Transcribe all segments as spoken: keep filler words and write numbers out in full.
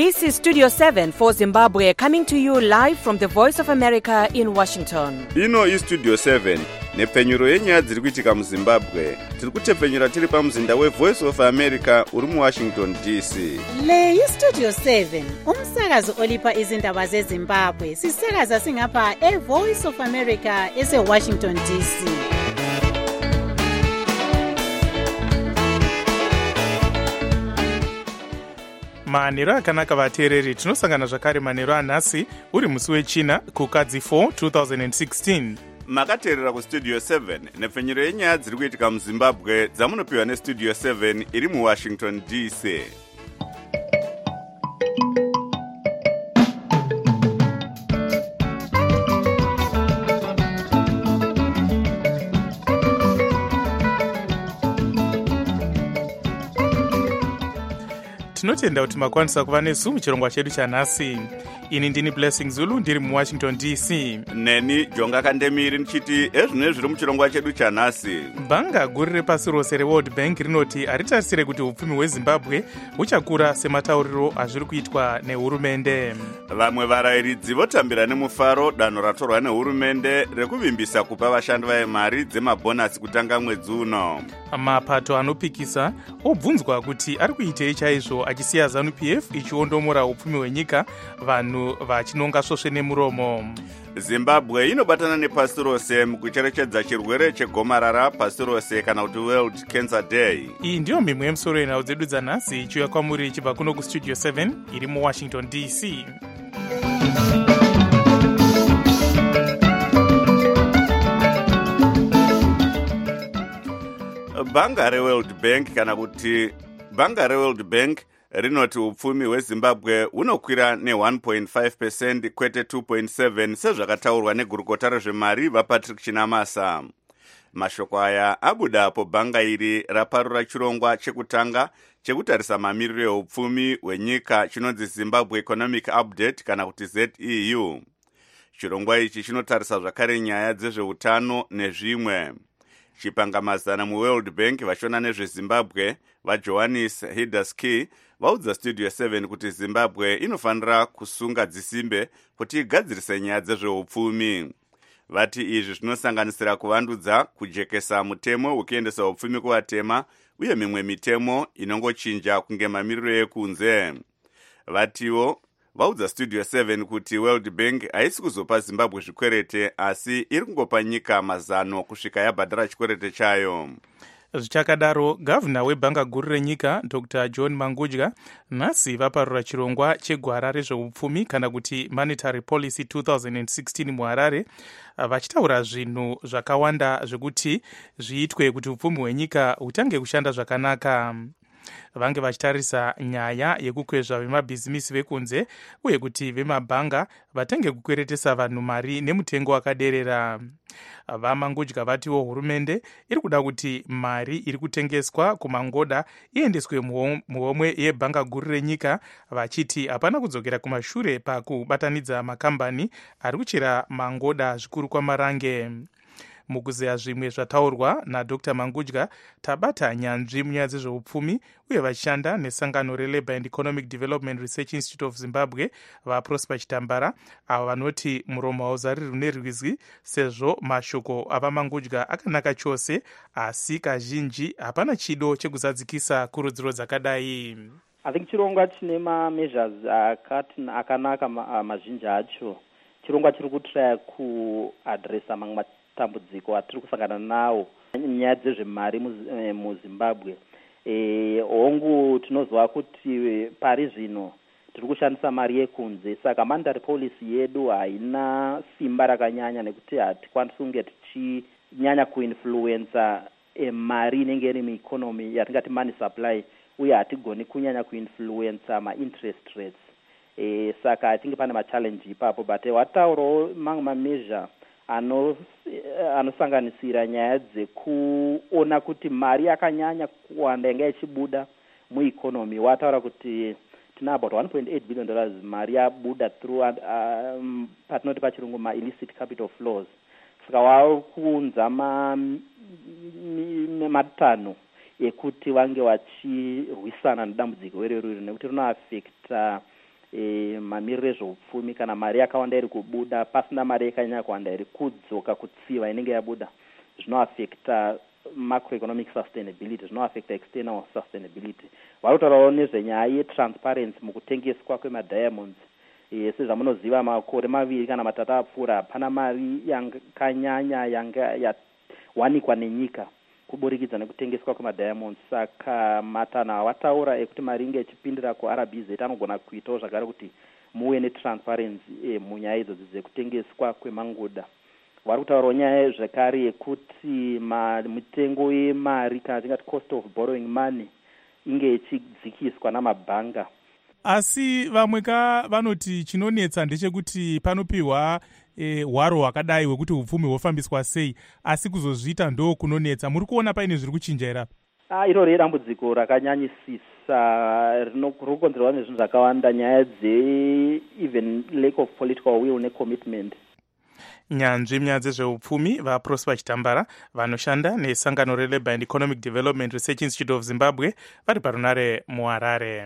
This is Studio seven for Zimbabwe, coming to you live from the Voice of America in Washington. Ino is Studio seven, nepfenyuro yenyaya dziri kuitika muZimbabwe. Tiri kutepfenyura tiri pamuzinda weVoice of America uri muWashington D C. Le yi Studio seven, umsakazo olipa izindaba zeZimbabwe. Sisakaza singapha eVoice of America eseWashington D C. manheru akanaka vateereri, tinosangana zvakare manheru anhasi uri musi wechina kukadzi four twenty sixteen. Makateerera kustudio seven nepfenyuro yenyaya dziri kuitika muZimbabwe dzamunopiwa nestudio seven iri muWashington D C. tinotenda kuti makwanisa kuva nesu muchirongwa chedu chanhasi. Ini ndini Blessing Zulu ndiri muWashington D C. Neni Jonga Kandemiri ndichiti ezvino zviri muchirongwa chedu chanhasi. Bhanga guru repasi rose reWorld Bank rinoti haritarisire kuti upfumi hweZimbabwe huchakura sematauriro azviri kuitwa nehurumende. Vamwe varayiridzi votambira nemufaro danho ratorwa nehurumende rekuvimbisa kupa vashandi vayo mari dzemabhonasi kutanga mwedzi uno. Mapato anopikisa obvunzwa kuti ari kuitei chaizvo achisiya ZANU P F ichiondomora upfumi hwenyika, vanhu vachinonga svosve nemuromo. Zimbabwe inobatana nepasi rose mukucherechedza chirwere chegomarara pasi rose kana kuti World Cancer Day. Iyi ndiyo mimwe yemusoro yenhau dzedu dzanhasi ichiuya kwamuri ichibva kuno kustudio seven iri muWashington D C. Bhanga reWorld Bank kana kuti Bhanga reWorld Bank rinoti upfumi hweZimbabwe unokwira ne one point five percent kwete two point seven sezvakataurwa negurukota rezvemari vaPatrick Chinamasa. Mashoko aya abuda apo bhanga iri raparura chirongwa chekutanga chekutarisa mamiriro eupfumi hwenyika chinonzi Zimbabwe Economic Update kana kuti Z E U. Chirongwa ichi chinotarisa zvakare nyaya dzezveutano nezvimwe. Chipangamazana muWorld Bank vashona nezveZimbabwe vaJohannes Hidaski vaudza Studio seven kuti Zimbabwe inofanira kusunga dzisimbe kuti igadzirise nyaya dzezveupfumi. Vati izvi zvinosanganisira kuvandudza kujekesa mutemo ukiendesa upfumi kuvatema uye mimwe mitemo inongochinja kunge mamiriro ekunze. Vatiwo vaudza Studio seven kuti World Bank haisi kuzopa Zimbabwe zvikwerete asi iri kungopa nyika mazano kusvika yabhadhara chikwerete chayo. Zvichakadaro, gavhuna webhanga guru renyika Doctor John Mangudya nhasi vaparura chirongwa chegwara rezveupfumi kana kuti Monetary Policy twenty sixteen muHarare, vachitaura zvinhu zvakawanda zvekuti zviitwe kuti upfumi hwenyika hutange kushanda zvakanaka. Vange vachitarisa nyaya yekukwezva vemabhizimisi vekunze uye kuti vemabhanga vatange kukweretesa vanhu mari nemutengo wakaderera. VaMangudya vatiwo hurumende iri kuda kuti mari iri kutengeswa kumangoda iendeswe muhomwe yebhanga guru renyika, vachiti hapana kudzokera kumashure pakubatanidza makambani ari kuchera mangoda zvikuru kwamarange. Mukuzeya zvimwe zvataurwa naDr Mangudya, tabata nyanzvi munyaya dzezveupfumi uye vachishanda nesangano reLabour and Economic Development Research Institute of Zimbabwe vaProsper Chitambara, avo vanoti muromo hauzariri nerwizi sezvo mashoko avaMangudya akanaka chose asi kazhinji hapana chido chekuzadzikisa kurudziro dzakadai. I think chirongwa chine ma-measures akati akanaka mazhinji acho. Chirongwa chiri kutraya kuadresa mamwe matambudziko atiri kusangana nawo nyaya dzezvemari muZimbabwe. E, hongu tinozwa kuti pari zvino tiri kushandisa mari yekunze, saka monetary policy yedu haina simba rakanyanya nekuti hatikwanisi kunge tichinyanya kuinfluensa e, mari inenge iri mueconomy yatingati money supply, uye hatigoni kunyanya kuinfluensa ma-interest rates. E, saka hatinge pane machallenji ipapo, but wataurawo mamwe mameasure ano anosanganisira nyaya dzekuona kuti mari yakanyanya kuwanda yanga ichibuda mueconomy. Wataura kuti tina about one point eight billion dollars mari yabuda through um, patinoti pachirungu ma-illicit capital flows. Saka wakunza matanho ekuti vange vachirwisana nedambudziko iroro nekuti rinoaffecta e, mamiriro ezveupfumi kana mari yakawanda iri kubuda pasina mari yakanyanya kuwanda iri kudzoka kutsiva inenge yabuda zvinoaffecta macroeconomic sustainability, zvinoaffecta external sustainability. Vari kutaurawo nezvenyaya yetransparency mukutengeswa kwemadiamonds. E, sezvamunoziva makore maviri kana matatu apfuura hapana mari yakanyanya yanga yawanikwa nenyika kuburikidza nekutengeswa kwemadiamonds. Saka matanho awataura ekuti mari inge ichipindira kuR B Z anogona kuitawo zvakare kuti muve netransparency e, munyaya idzodzi dzekutengeswa kwemangoda. Vari kutaurawo nyaya zvekare yekuti mitengo yemari kana tingati cost of borrowing money inge ichidzikiswa namabhanga. Asi vamwe ka vanoti chinonetsa ndechekuti panopiwa e, hwaro hwakadai hwekuti upfumi hwofambiswa sei, asi kuzozviita ndo kunonetsa. Muri kuona paine zviri kuchinja here apa? Ah, irori dambudziko rakanyanyisisa rinokonzerwa nezvinhu zvakawanda, nyaya dze even lack of political will necommitment. Nyanzvi munyaya dzezveupfumi vaProsper Chitambara vanoshanda nesangano reLabour and Economic Development Research Institute of Zimbabwe vari parunare muHarare.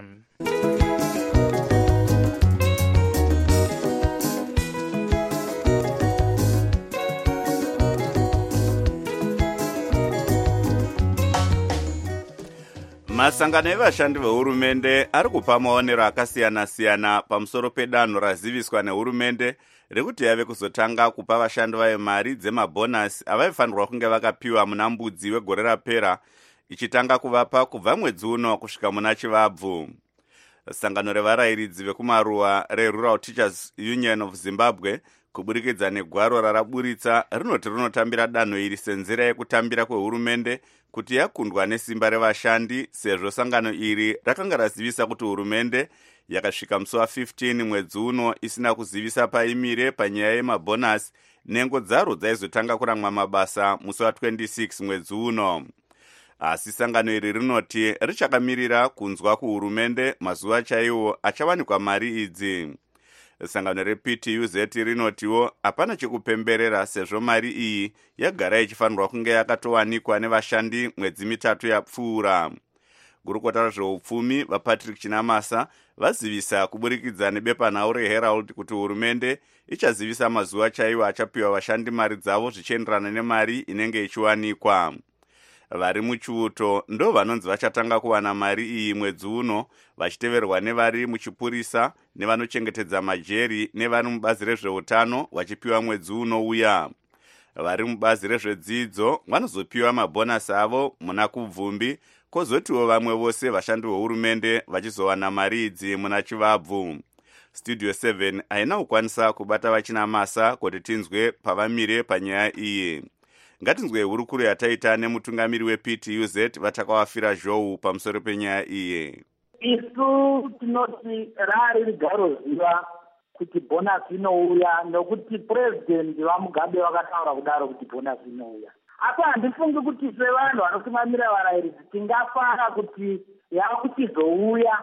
Masangano evashandi vehurumende ari kupa maonero akasiyana-siyana pamusoro pedanho raziviswa nehurumende rekuti yave kuzotanga kupa vashandi vayo mari dzemabhonasi avaifanirwa kunge vakapiwa muna Mbudzi wegore rapera, ichitanga kuvapa kubva mwedzi uno kusvika muna Chivabvu. Sangano revarayiridzi vekumaruwa reRural Teachers Union of Zimbabwe kuburikidza negwaro raraburitsa rinoti rinotambira danho iri senzira yekutambira kwehurumende kuti yakundwa nesimba revashandi, sezvo sangano iri rakanga razivisa kuti hurumende yakasvika musi wa15 mwedzi uno isina kuzivisa paimire panyaya yemabhonasi, nengo dzaro dzaizotanga kuramwa mabasa musi wa26 mwedzi uno. Asi sangano iri rinoti richakamirira kunzwa kuhurumende mazuva chaiwo achawanikwa mari idzi. Sangano reP T U Z rinotiwo hapana chekupemberera sezvo mari iyi yagara ichifanirwa kunge yakatowanikwa nevashandi mwedzi mitatu yapfuura. Gurukota rezveupfumi vaPatrick Chinamasa vazivisa kuburikidza nebepanhau reHerald kuti hurumende ichazivisa mazuva chaiwo achapiwa vashandi mari dzavo zvichienderana nemari inenge ichiwanikwa. Vari muchiuto ndo vanonzi vachatanga kuwana mari iyi mwedzi uno, vachiteverwa nevari muchipurisa, nevanochengetedza majeri, nevari mubazi rezveutano vachipiwa mwedzi uno uya. Vari mubazi rezvedzidzo vanozopiwa mabhonasi avo muna kubvumbi, kozotiwo vamwe vose vashandi vehurumende vachizowana mari idzi muna Chivabvu. Studio seven haina kukwanisa kubata vaChinamasa kuti tinzwe pavamire panyaya iyi. Ngatinzwe hurukuru yataita nemutungamiri weP T U Z vatakawafira Zhou pamusoro penyaya iyi. Isu tinoti rari rigaro ziva kuti bonasi inouya, nokuti president vaMugabe vakataura kudaro kuti bonasi inouya. Asi handifungi kuti sevanhu vanotungamira varayiridzi tingafara kuti yava kuchizouya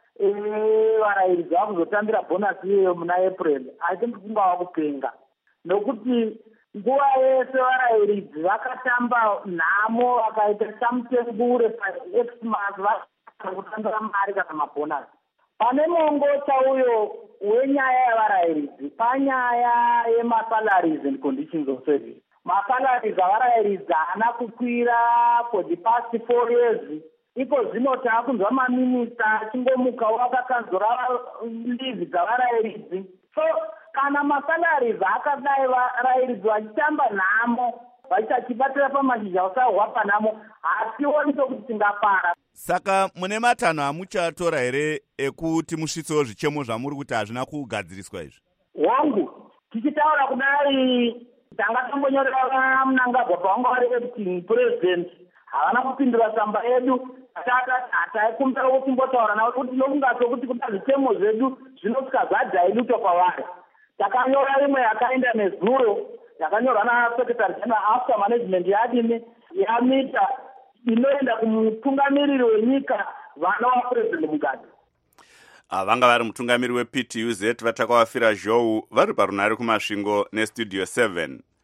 varayiridzi vakuzotambira bonasi iyoyo muna April. Asi ndifunga vakupenga, nokuti nguva yese varayiridzi vakatamba nhamo vakaita chamutengure paXmas vakutambira mari kana mabhonasi. Pane mongo chauyo wenyaya yavarayiridzi panyaya yemasalaries and conditions of service. Masalaries avarayiridzi haana kukwira for the past four years. Iko zvino taakunzwa maminista achingomuka vakakanzura leave dzavarayiridzi. So kana masalaries akadai varayiridzi vachitamba nhamo vachichibatira pamashizha usahwa panhamo, hationi sokuti tingapara. Saka mune matanho amuchatora here ekuti musvitsewo zvichemo zvamuri kuti hazvina kugadziriswa izvi? Wangu tichitaura kudai tanga tambonyorera Mnangagwa pavanga vari acting president, havana kupindura tsamba yedu. Taikumbira kuti timbotaura navo kuti nokungasokuti kuda zvichemo zvedu zvinosvika zvadhailutwa kwavari. Takanyora imwe yakaenda nezuro yakanyorwa naSecretary General After Management yadini yamita inoenda kumutungamiriri wenyika vana vaPresident Mugabe. Vanga vari mutungamiri weP T U Z vatakawafira Zhou vari parunare kumasvingo neStudio seven.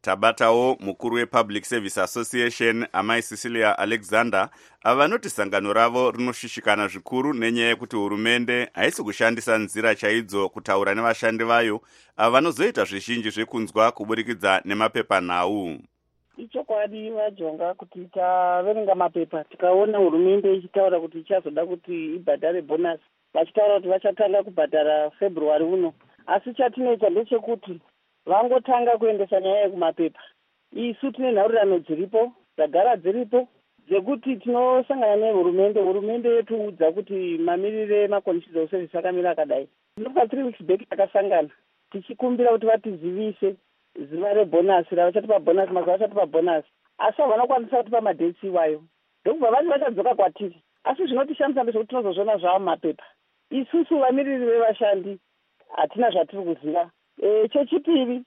Tabatawo mukuru wePublic Service Association amai Cecilia Alexander ava vanoti sangano ravo rinoshishikana zvikuru nenyaya yekuti hurumende haisi kushandisa nzira chaidzo kutaura nevashandi vayo ava vanozoita zvizhinji zvekunzwa kuburikidza nemapepanhau. Ichokwadi vajonga kuti taverenga mapepa tikaona hurumende ichitaura kuti ichazoda kuti ibhadhare bonus, vachitaura kuti vachatanga kubhadhara February uno, asi chatinoita ndechekuti vangotanga kuendesa nyaya yekumapepa. Isu tine nharirano dziripo dzagara dziripo dzekuti tinosangana nehurumende, hurumende yotiudza kuti mamirire emaconstitutional service akamira akadai. Ndinopa three weeks back takasangana tichikumbira kuti vatizivise zuva rebhonasi ravachatipa bhonasi, mazuva achatipa bhonasi, asi havanokwanisa kutipa madhetsi iwayo. Ndokubva vanhu vachadzoka kwatiri, asi zvinotishamisa ndezvekuti tinozozviona zvava mumapepa. Isusu vamiriri vevashandi hatina zvatiri kuziva. E, chechipiri,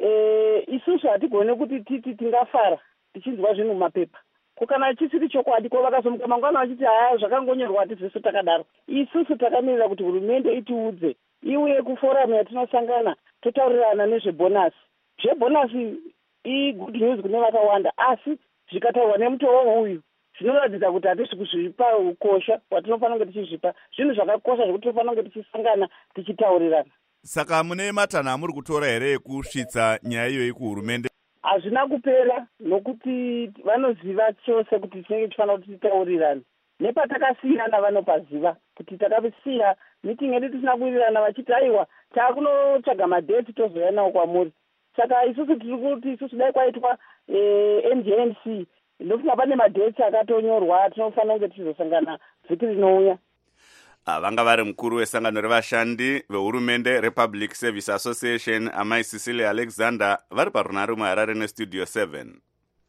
e, isusu hatigone kuti titi tingafara tichinzwa zvinhu mumapepa. Kukana chisiri chokwadi ko vakazomuka mangwana vachiti haya zvakangonyorwa hatizvisu takadaro. Isusu takamirira kuti hurumende itiudze iuye kuforamu yatinosangana totaurirana nezvebhonasi. Zvebhonasi i-good news kune vakawanda, asi zvikataurwa nemutoo uyu zvinoratidza kuti hatisi kuzvipa ukosha watinofanira kunge tichizvipa. Zvinhu zvakakosha zvekuti tinofanira kunge tichisangana tichitaurirana. Saka mune matanho amuri kutora here ekusvitsa nyaya iyoyi kuhurumende? Hazvina kupera, nokuti vanoziva chose kuti tinenge tifanira kuti titaurirane. Nepatakasiyana vanopaziva kuti takasiya meeting yedu tisina kuwirirana vachiti aiwa taakunotsvaga madheti tozouya nawo kwamuri. Saka isusu tiri kuti isusu dai kwaitwa N G N C ndofunga pane madheti akatonyorwa tinofanira kunge tichizosangana vhiki rinouya. Vanga vari mukuru wesangano revashandi vehurumende rePublic Service Association amai Cecilia Alexander vari parunhare muHarare nestudio seven.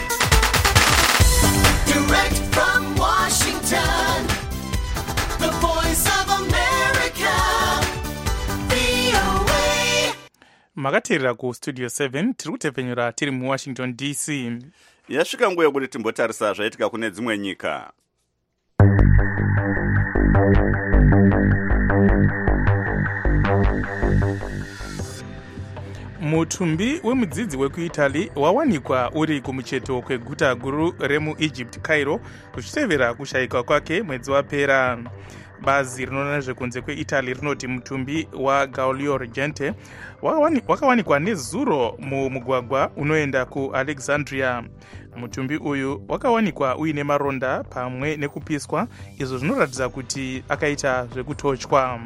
Direct from Washington, the voice of America, V O A. Makateerera kustudio seven tiri kutepfenyura tiri muWashington D C. Yasvika nguva yekuti timbotarisa zvaitika kune dzimwe nyika. Mutumbi wemudzidzi wekuItaly wawanikwa uri kumucheto kweguta guru remuEgypt Cairo kuchitevera kushayikwa kwake mwedzi wapera. Bazi rinoona nezvekunze kweItaly rinoti mutumbi waGaulio Regente wakawanikwa nezuro mumugwagwa unoenda kuAlexandria. Mutumbi uyu wakawanikwa uine maronda pamwe nekupiswa, izvo zvinoratidza kuti akaita zvekutochwa.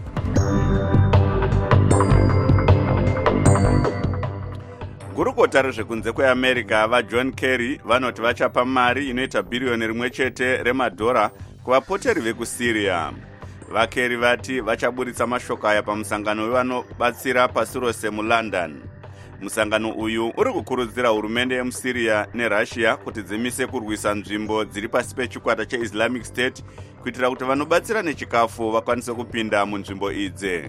Gurukota rezvekunze kweAmerica vaJohn Kerry vanoti vachapa mari inoita bhiriyoni rimwe chete remadhora kuvapoteri vekuSyria. VaKerry vati vachaburitsa mashoko aya pamusangano wevanobatsira pasi rose muLondon. Musangano uyu uri kukurudzira hurumende yemuSyria neRussia kuti dzimise kurwisa nzvimbo dziri pasi pechikwata cheIslamic State kuitira kuti vanobatsira nechikafu vakwanise kupinda munzvimbo idzi.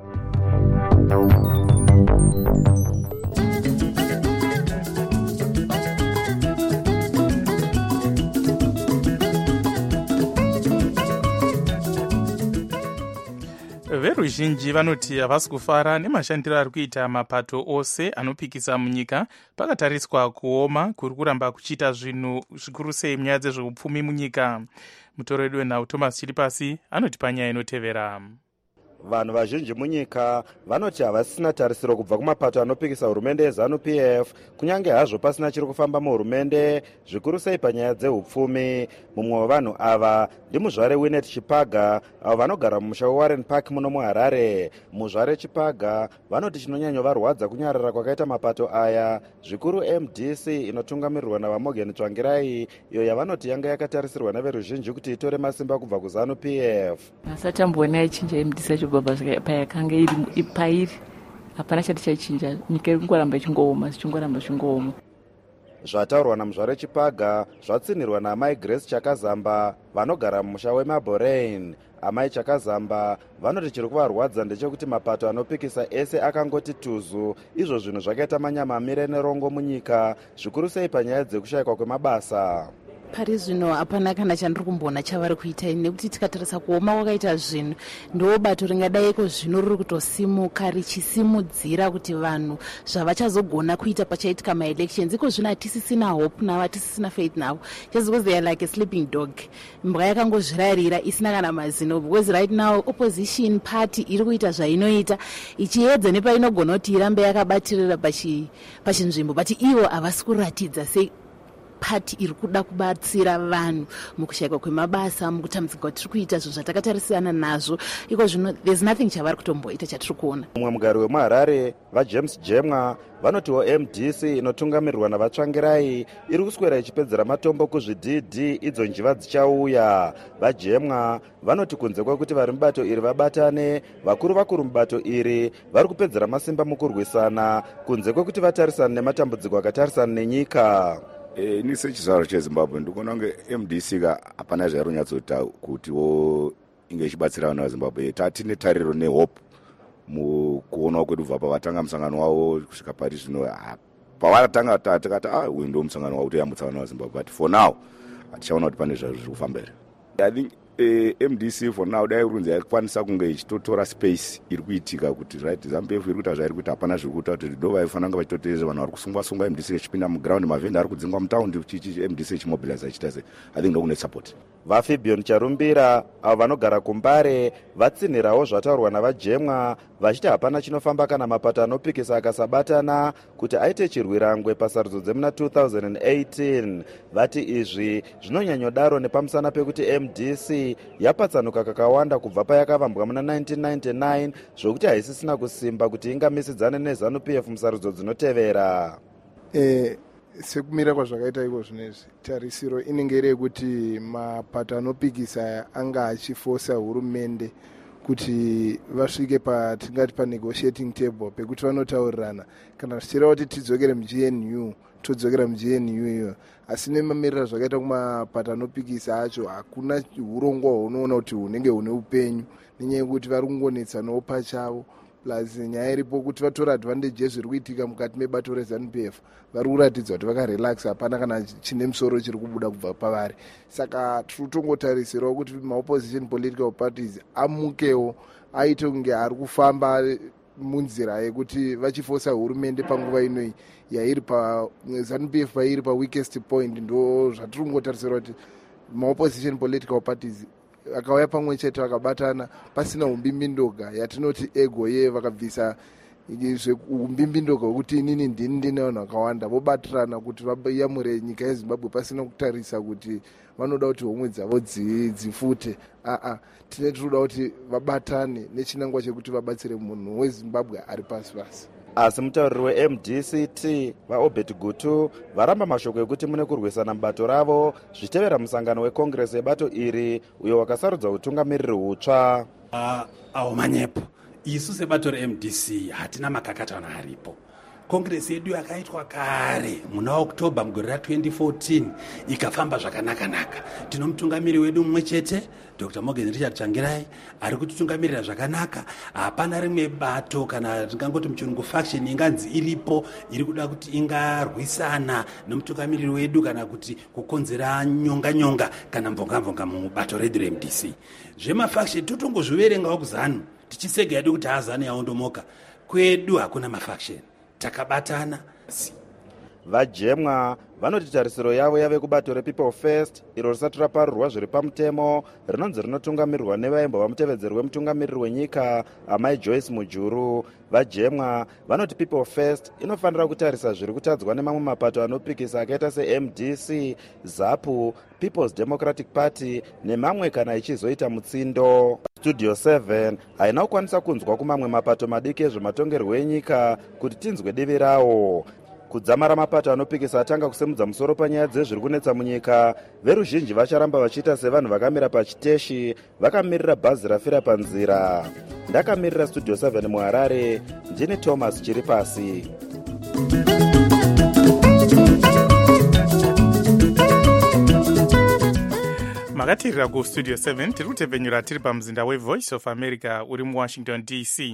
Veruzhinji vanoti havasi kufara nemashandiro ari kuita mapato ose anopikisa munyika pakatariswa kuoma kuri kuramba kuchiita zvinhu zvikuru sei munyaya dzezveupfumi munyika. Mutoro wedu wenhau Thomas Chiripasi anoti panyaya inotevera. Vanhu vazhinji munyika vanoti havasisina tarisiro kubva kumapato anopikisa hurumende yeZANU P F kunyange hazvo pasina chiri kufamba muhurumende zvikuru sei panyaya dzeupfumi. Mumwe wevanhu ava ndimuzvare Winnet Chipaga avo vanogara mumusha weWarren Park muno muHarare. Muzvare Chipaga vanoti chinonyanyovarwadza kunyarara kwakaita mapato aya zvikuru M D C inotungamirirwa navaMorgan Tsvangirai iyo yavanoti yanga yakatarisirwa neveruzhinji kuti itore masimba kubva kuZANU P F. Asatambona ichinja M D C baba payakanga iri pairi hapana chati chachinja, nyika iri kungoramba ichingoma zichingoramba zvingoma. Zvataurwa namuzvare Chipaga zvatsinirwa naamai Grace Chakazamba vanogara mumusha weMaborain. Amai Chakazamba vanoti chiri kuvarwadza ndechekuti mapato anopikisa ese akangoti tuzu, izvo zvinhu zvakaita manyama amire nerongo munyika zvikuru sei panyaya dzekushayikwa kwemabasa. pari zvino hapana kana chandiri kumboona chavari kuita ini, nekuti tikatarisa kuoma wakaita zvinhu ndo bato ringadaiko zvino riri kutosimuka richisimudzira kuti vanhu zvavachazogona kuita pachaitika maelections. Iko zvino hatisisina hope navo, hatisisina faith navo, just because they are like a sleeping dog, mbwa yakangozvirarira isina kana mazino, because right now opposition party iri kuita zvainoita ichiedza nepainogona kuti irambe yakabatirira pachinzvimbo, but ivo havasi kuratidza sei pati iri kuda kubatsira vanhu mukushayikwa kwemabasa, mukutambudzika kwatiri kuita zvinhu zvatakatarisana nazvo. Iko zvino there's nothing chavari kutomboita chatiri kuona. Mumwe mugari wemuharare vajames jemwa vanotiwo M D C inotungamirirwa navatsvangirai iri kuswera ichipedzera matombo kuzvidhidhi idzo njiva dzichauya. Vajemwa vanoti kunze kwekuti vari mubato iri vabatane, vakuru vakuru mubato iri vari kupedzera masimba mukurwisana, kunze kwekuti vatarisana nematambudziko akatarisana nenyika. E, ni sechizvaro chezimbabwe ndikuona kunge M D C ka hapana zvairi kunyatsoita kutiwo inge ichibatsira vanhu vazimbabwe. Tatine tariro nehope mukuonawo kwedu kubva pavatanga musangano wavo kusvika pari zvino. Pavatanga tikati ah uyu ndo musangano wavo toyambutsa vanhu vazimbabwe, but for now hatichaona kuti pane zvazvo zviri kufamba here. I think eh, M D C for now dai runzi yaikwanisa kunge ichitotora space iri kuitika kuti right ZANU-P F iri kuita zvairi kuita hapana zviri kuita kuti ndo vaifanira kunge vachitoteerera vanhu vari kusungwa sungwa M D C ichipinda muground, mavhenda ari kudzingwa mutaundi chichi M D C ichimobilize ichita sei. I think ndokune support. VaFabian Charumbira avo vanogara kuMbare vatsinhirawo zvataurwa navajemwa vachiti hapana chinofamba kana mapato anopikisa akasabatana kuti aite chirwirangwe pasarudzo dzemuna two thousand eighteen. Vati izvi zvinonyanyodaro nepamusana pekuti M D C yapatsanuka kakawanda kubva payakavambwa muna nineteen ninety-nine zvokuti haisisina kusimba kuti ingamisidzane neZANU-P F musarudzo dzinotevera. Eh, sekumira kwazvakaita iko zvinezvi, tarisiro inenge iri yekuti mapato anopikisa anga achifosa hurumende kuti vasvike patingati panegotiating table pekuti vanotaurirana kana zvichireva kuti tidzokere muG N U todzokera muG N U iyo. Asi nemamirira zvakaita kumapato anopikisa acho hakuna urongwa hunoona kuti hunenge hune upenyu, nenyaya yekuti vari kungonetsanawo pachavo, plus nyaya iripo kuti vatora advantage zviri kuitika mukati mebato reZANU-P F vari kuratidza kuti vakarelax, hapana kana chine musoro chiri kubuda kubva pavari. Saka tiri kutongotarisirawo kuti maopposition political parties amukewo aite kunge ari kufamba munzira yekuti vachifosa hurumende panguva inoi yairi pa ZANU-P F pairi paweakest point. Ndo zvatiri kungotarisira kuti maopposition political parties akauya pamwe chete vakabatana pasina umbimbindoga yatinoti ego ye vakabvisa umbimbindoga wekuti inini ndini ndine vanhu vakawanda vobatirana kuti vayamure nyika yeZimbabwe pasina kutarisa kuti vanoda kuti homwe dzavo dzifute. aa tine tinoda kuti vabatane nechinangwa chekuti vabatsire munhu weZimbabwe ari pasi pasi. Asi mutauriri weM D C T vaObert Gutu varamba mashoko ekuti mune kurwisana mubato ravo zvitevera musangano wekongresi yebato iri uyo wakasarudza utungamiriri hutsva. Awo manyepo isu sebato reM D C hatina makakatana aripo. Kongresi yedu yakaitwa kare muna Oktoba mugore ra twenty fourteen ikafamba zvakanaka-naka. Tino mutungamiri wedu mumwe chete Doctor Morgan Richard Tsvangirai ari kutitungamirira zvakanaka. Hapana rimwe bato kana tingangoti muchirungu faction inganzi iripo iri kuda kuti ingarwisana nomutungamiriri wedu kana kuti kukonzera nyonga-nyonga kana mbonga-mbonga mubato redu reM D C. Zvemafaction totongozviverengawo kuZANU tichisega yedu kuti haZANU yaondomoka. Kwedu hakuna mafaction, takabatana. Vajemwa vanoti tarisiro yavo yave kubato rePeople First iro risati raparurwa zviri pamutemo rinonzi rinotungamirirwa nevaimbo vamutevedzeri wemutungamiriri wenyika amai Joyce Mujuru. Vajemwa vanoti People First inofanira kutarisa zviri kutadzwa nemamwe mapato anopikisa akaita seM D C, ZAPU, People's Democratic Party nemamwe kana ichizoita mutsindo. Studio seven haina kukwanisa kunzwa kumamwe mapato madiki ezvematongerwo enyika kuti tinzwe divi rawo. Kudzamara mapato anopikisa atanga kusemudza musoro panyaya dzezviri kunetsa munyika, veruzhinji vacharamba vachiita sevanhu vakamira pachiteshi vakamirira bhazi rafira panzira. Ndakamirira Studio seven muHarare, ndini Thomas Chiripasi. makatirira kustudio seven tiri kutevhenyura tiri pamuzinda weVoice of America uri muWashington D C.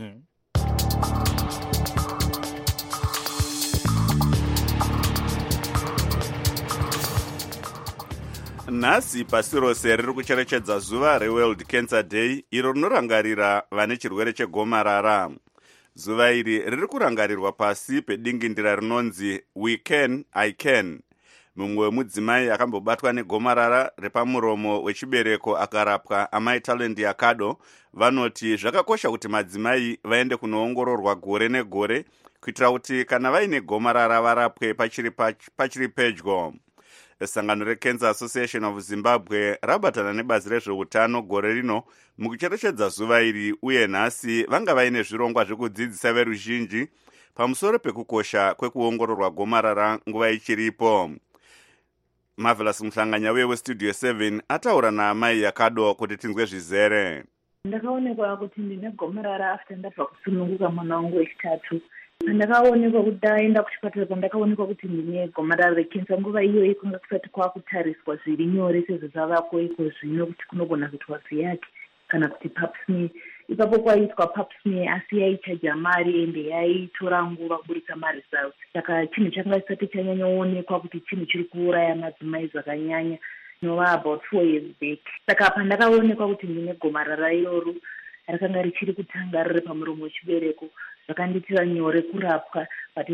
nhasi pasi rose riri kucherechedza zuva reworld cancer day iro rinorangarira vane chirwere chegomarara. Zuva iri riri kurangarirwa pasi pedingindira rinonzi We Can, I Can. Mumwe wemudzimai akambobatwa negomarara repamuromo wechibereko akarapwa, amai Talent Yakado, vanoti zvakakosha kuti madzimai vaende kunoongororwa gore negore kuitira kuti kana vaine gomarara varapwe pachiri, pachiri pedyo. Sangano reCancer Association of Zimbabwe rabatana nebazi rezveutano gore rino mukucherechedza zuva iri, uye nhasi vanga vaine zvirongwa zvekudzidzisa veruzhinji pamusoro pekukosha kwekuongororwa gomarara nguva ichiripo. Marvelous Muhlanganya westudio seven ataura naamai Yakado kuti tinzwe zvizere. Ndakaonekwa kuti ndine gomarara after ndabva kusununguka mwana wangu wechitatu. Ndakaonekwa kuti ndaenda kuchipatara pandakaonekwa kuti ndine gomarara rekensa. Nguva iyoyi kunga kusati kwakutariswa zviri nyore sezvo zvavako iko zvino kuti kunogona kuitwa vhiyaki kana kuti pap smear. Ipapo kwaitwa pap smear asi yaichaja mari ende yaitora nguva kuburitsa maresults. Saka chinhu changa chisati chanyanyaonekwa kuti chinhu chiri kuuraya madzimai zvakanyanya nova about four years back. Saka pandakaonekwa kuti ndine gomarara iroro rakanga richiri kutanga riri pamuromo wechibereko, zvakandiitira nyore kurapwa, but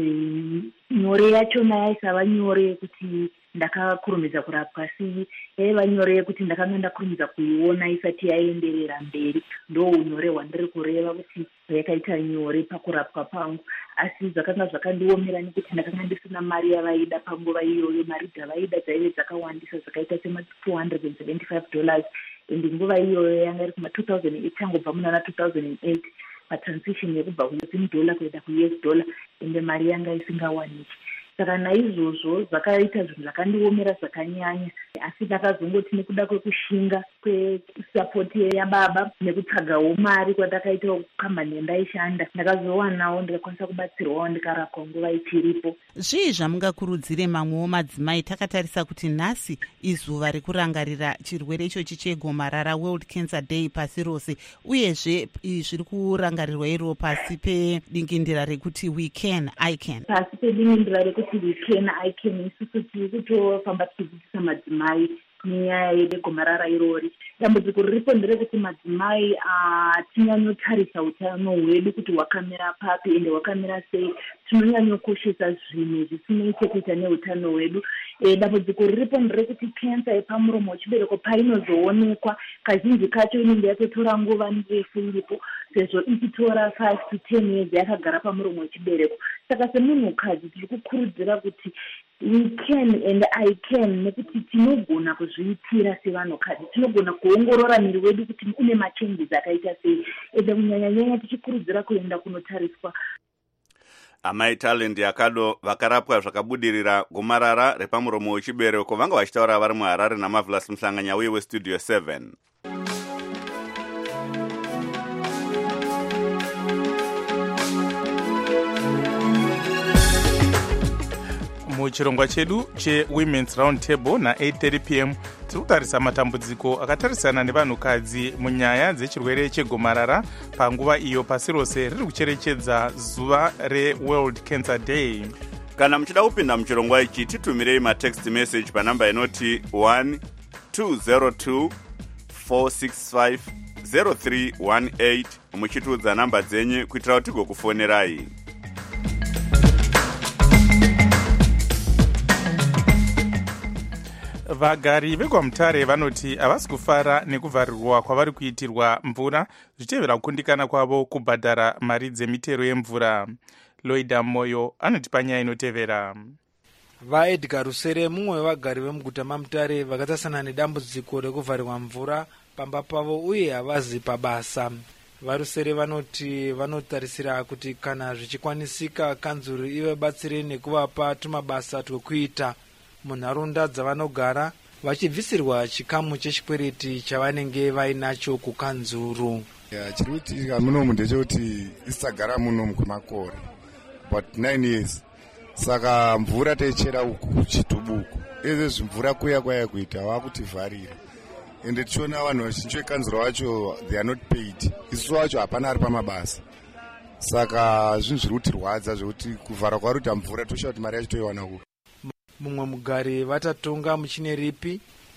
nyore yachona yaisava nyore yekuti ndakakurumidza kurapwa, asi yaiva nyore yekuti ndakanga ndakurumidza kuiona isati yaenderera mberi. Ndo unyore hwandiri kureva kuti yakaita nyore pakurapwa pangu, asi zvakanga zvakandiomera nekuti ndakanga ndisina mari yavaida panguva iyoyo. Mari dzavaida dzaive dzakawandisa, zvakaita sema four hundred seventy-five dollars, ende nguva iyoyo yanga iri kuma two thousand eight, changobva munana two thousand eight patransition yekubva kumusini dollar kuenda kuU S dollar, ende mari yanga isingawaniki. Saka naizvozvo zvakaita zvinhu zvakandiomera zvakanyanya, asi ndakazongoti nekuda kwekushinga kwesapoti yababa nekutsvagawo mari kwandakaita kukambani yandaishanda, ndakazowanawo ndikakwanisa kubatsirwawo ndikarapwa nguva ichiripo. Zvii zvamungakurudzire mamwewo madzimai? Takatarisa kuti nhasi izuva rekurangarira chirwere ichochi chegomarara, World Cancer Day pasi rose, uyezve zviri kurangarirwa iro pasi pedingindira rekuti We Can, I Can. Pasi pedingindira rekuti We Can, I Can, isusu tiri kutofamba tichidzidzisa madzimai nyaya yegomarara irori. Dambudziko riripo nderekuti madzimai atinyanyotarisa utano hwedu kuti hwakamira papi ende hwakamira sei. Tinonyanyokoshesa zvinhu zvisinei chekuita neutano hwedu. E, dambudziko riripo nderekuti kensa yepamuromo wechibereko painozoonekwa kazhinji kacho inenge yatotora nguva ndefu iripo, sezvo ichitora five to ten years yakagara pamuromo wechibereko. Saka semunhukadzi tiri kukurudzira kuti We Can and I Can, nekuti tinogona kuzviitira sevanhukadzi, tinogona kuongorora miri wedu kuti une machenjes akaita sei, ende kunyanya-nyanya tichikurudzira kuenda kunotariswa. Amai Talent Yakado vakarapwa zvakabudirira gomarara repamuromo wechibereko vanga vachitaura vari muHarare naMarvelous Muhlanganya uye westudio seven. Muchirongwa chedu cheWomen's Round Table na eight thirty p m tiri kutarisa matambudziko akatarisana nevanhukadzi munyaya dzechirwere chegomarara panguva iyo pasi rose riri kucherechedza zuva reWorld Cancer Day. Kana muchida kupinda muchirongwa ichi, titumirei matext message panamba inoti one two zero two four six five zero three one eight muchitiudza namba dzenyu kuitira kuti tigokufonerai. Vagari vekwamutare vanoti havasi kufara nekuvharirwa kwavari kuitirwa mvura zvichitevera kukundikana kwavo kubhadhara mari dzemitero yemvura. Loida Moyo anoti panyaya inotevera. VaEdgar Rusere, mumwe wevagari vemuguta maMutare, vakatasana nedambudziko rekuvharirwa mvura pamba pavo uye havazi pabasa. VaRusere vanoti vanotarisira kuti kana zvichikwanisika kanzuru ive batsire nekuvapa tumabasa twekuita munharaunda dzavanogara, vachibvisirwa chikamu chechikwereti chavanenge vainacho kukanzuru. Chiri kuitika munomu ndechekuti isagara munomu kwemakore but nine years, saka mvura taichera uku chitubuku, izvezvi mvura kuya kwaya kuita vakutivharira, ende tichiona vanhu vazhinji vekanzuro vacho they are not paid, isusu vacho hapana ari pamabasa, saka zvinhu zviri kutirwadza zvekuti kuvhara kwaruta mvura toshaura kuti mari yacho toiwana ku. Mumwe mugari vatatonga muchine ripi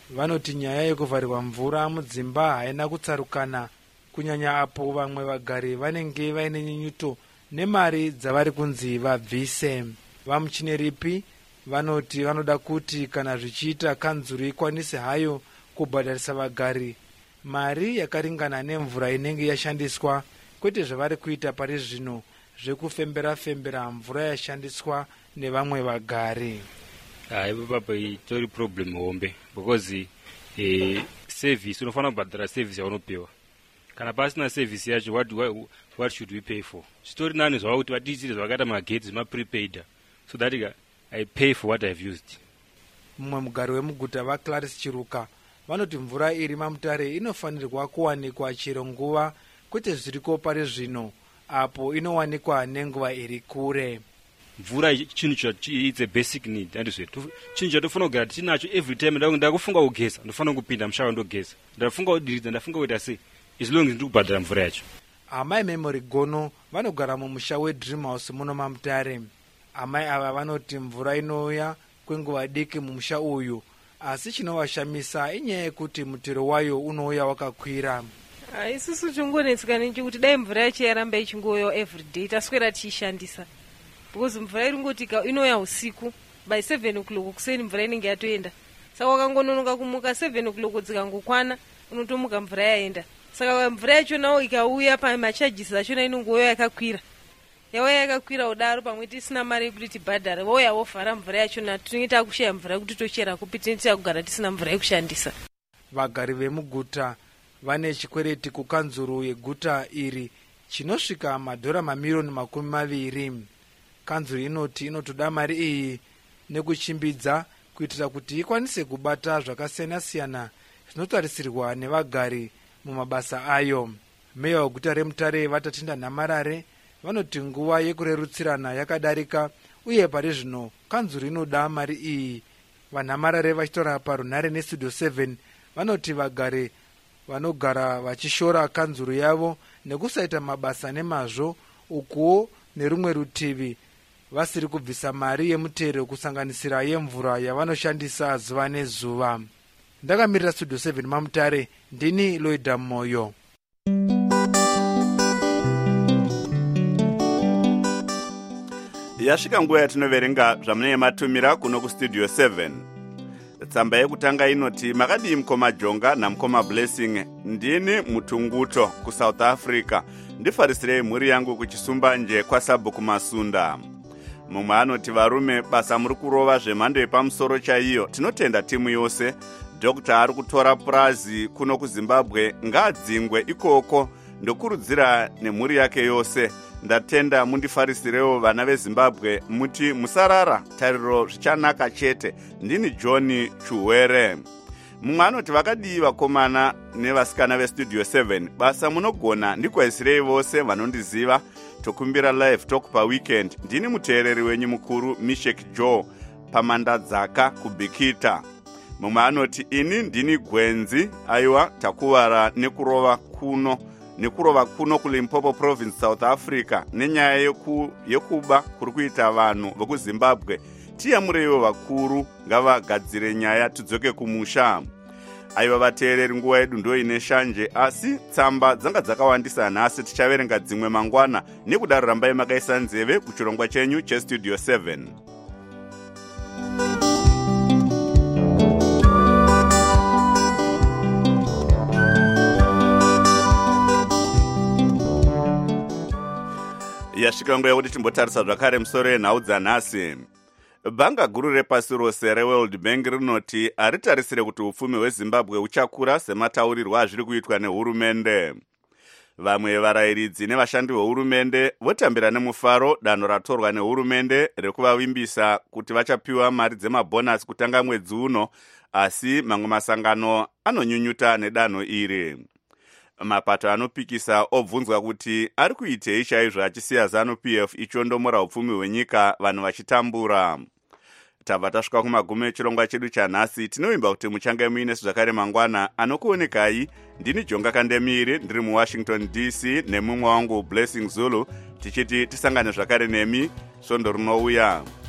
vanoti nyaya yekuvharirwa mvura mudzimba haina kutsarukana, kunyanya apo vamwe vagari vanenge vaine nyunyuto nemari dzavari kunzi vabvise. Vamuchineripi vanoti vanoda kuti kana zvichiita kanzuru ikwanise hayo kubhadharisa vagari mari yakaringana nemvura inenge yashandiswa, kwete zvavari kuita pari zvino zvekufembera-fembera mvura yashandiswa nevamwe vagari. Haipo papa itori problem hombe because eh, service unofanira kubhadhara service yaunopiwa. Kana pasina service yacho what, what, what should we pay for? Zvitori nani zvava kuti vatiitire zvakaita magetsi zvimaprepaid so that I pay for what I've used. Mumwe mugari wemuguta vaClaris Chiruka vanoti mvura iri mamutare inofanirwa kuwanikwa chero nguva, kwete zviriko pari zvino apo inowanikwa nenguva iri kure. Mvura chinhu it's a basic need andizve chinhu chatofanira kugara tinacho every time. Ndakufunga kugeza ndofanira kupinda mushawa ndogeza, ndafunga kudiridza ndafunga kuita sei as long as ndiri kubhadhara mvura yacho. Amai Memory Gono vanogara mumusha weDream House muno mamutare. Amai ava vanoti mvura inouya kwenguva diki mumusha uyu, asi chinovashamisa inyaya yekuti mutero wayo unouya wakakwira. Isusu tingonetseka nechekuti dai mvura yacho yaramba ichingouya everyday taswera tiishandisa, because mvura iringoti inouya usiku by seven o'clock kuseni mvura inenge yatoenda. Saka wakangononoka kumuka seven o'clock dzikangokwana unotomuka mvura yaenda. Saka mvura yacho nawo ikauya pamachajisi achona inongouya yakakwira. Yauya yakakwira udaro pamwe tisina mari yekuti tibhadhare, vouya vovhara mvura yachona tinenge takushaya mvura yekuti tochera kupi tinenge kugara tisina mvura yekushandisa. Vagari vemuguta vane chikwereti kukanzuru yeguta iri chinosvika madhora mamiliyoni makumi maviri. Kanzuru inoti inotoda mari iyi nekuchimbidza kuitira kuti ikwanise kubata zvakasiyana-siyana zvinotarisirwa nevagari mumabasa ayo. Meya weguta reMutare Vatatinda Nhamarare vanoti nguva yekurerutsirana yakadarika uye pari zvino kanzuru inoda mari iyi. VaNhamarare vachitora parunhare nestudio seven vanoti vagari vanogara vachishora kanzuru yavo nekusaita mabasa nemazvo, ukuwo nerumwe rutivi vasiri kubvisa mari yemutero kusanganisira yemvura yavanoshandisa zuva nezuva. Ndakamirira studio seven mamutare, ndini Loida Moyo. Yasvika nguva yatinoverenga zvamunenge matumira kuno kustudio seven. Tsamba yekutanga inoti makadii mukoma Jonga namukoma Blessing, ndini mutunguto kuSouth Africa, ndifarisirei mhuri yangu kuchisumbanje kwaSabhuku Masunda. Mumwe anoti varume basa muri kurova zvemhando yepamusoro chaiyo, tinotenda timu yose. Dokta ari kutora purazi kuno kuZimbabwe ngaadzingwe ikoko, ndokurudzira nemhuri yake yose. Ndatenda mundifarisirewo vana veZimbabwe muti musarara, tariro zvichanaka chete. Ndini John Chuwere. Mumwe anoti vakadii vakomana nevasikana vestudio seven, basa munogona ndikwaisirei vose vanondiziva. Tokumbira live talk pa weekend. Ndini muteereri wenyu mukuru Mishek Joe pamandadzaka kubikita. Mumwe anoti ini ndini Gwenzi, aiwa takuvara nekurova kuno nekurova kuno kuLimpopo province South Africa nenyaya yeku, yekuba kuri kuita vanhu vokuZimbabwe. Tiyamureiwo vakuru ngavagadzire nyaya tudzoke kumusha. Aiva vateereri, nguva yedu ndo ine shanje, asi tsamba dzanga dzakawandisa nhasi, tichaverenga dzimwe mangwana. Nekudaro rambai makaisa nzeve kuchirongwa chenyu chestudio seven. Yasvika nguva yekuti timbotarisa zvakare musoro yenhau dzanhasi. Bhanga guru repasi rose reWorld Bank rinoti haritarisire kuti upfumi hweZimbabwe uchakura semataurirwo azviri kuitwa nehurumende. Vamwe varayiridzi nevashandi vehurumende votambira nemufaro danho ratorwa nehurumende rekuvavimbisa kuti vachapiwa mari dzemabhonasi kutanga mwedzi uno, asi mamwe masangano anonyunyuta nedanho iri. Mapato anopikisa obvunzwa kuti ari kuitei chaizvo achisiya ZANU P F ichondomora upfumi hwenyika vanhu vachitambura. Tabva tasvika kumagumo echirongwa chedu chanhasi. Tinoimba kuti muchange muine zvakare mangwana. Anokuonekai ndini Jonga Kandemiri, ndiri muWashington D C nemumwe wangu Blessing Zulu, tichiti tisangane zvakare nemi svondo rinouya.